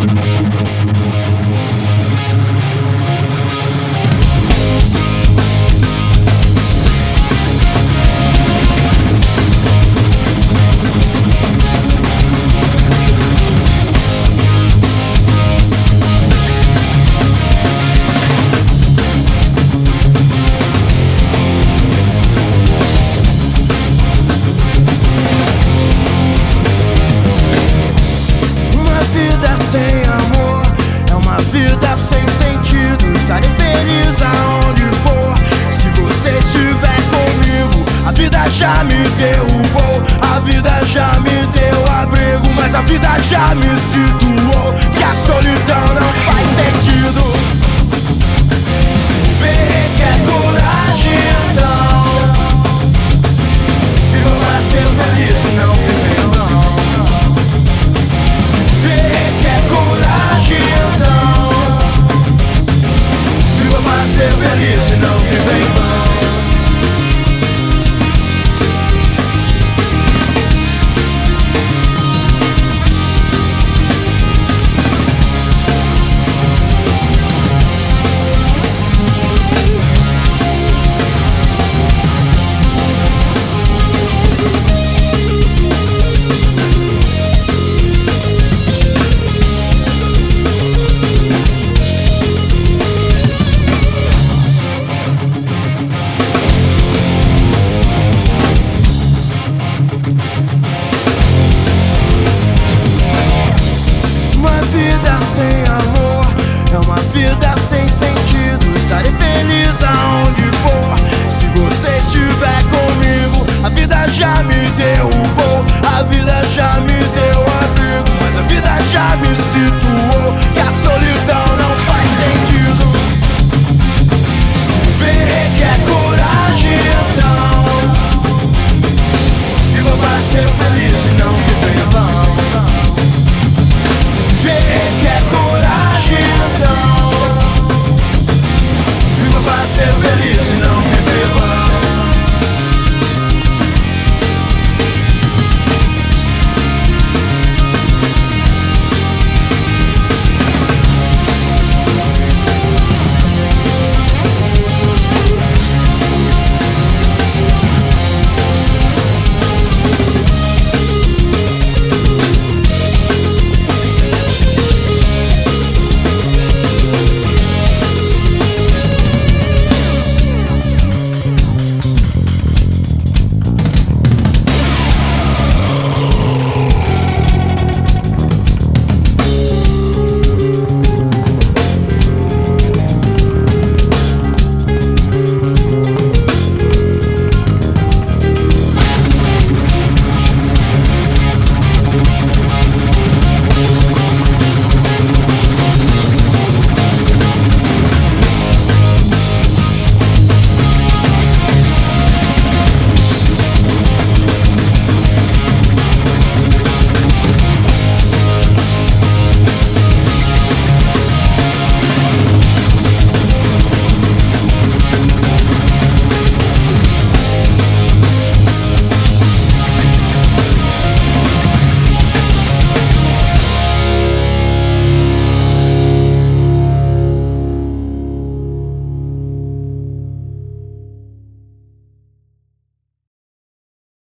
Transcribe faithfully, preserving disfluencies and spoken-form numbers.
Sem amor é uma vida sem sentido. Estarei feliz aonde for se você estiver comigo. A vida já me derrubou, a vida já me deu abrigo, mas a vida já me situou que a solidão não faz sentido. Se ver que é coragem, então viva pra ser feliz e não viver não. Ser feliz e não viver em vão. Sem amor é uma vida sem sentido. Estarei feliz aonde for se você estiver comigo. A vida já me derrubou, a vida já me deu abrigo, mas a vida já me situou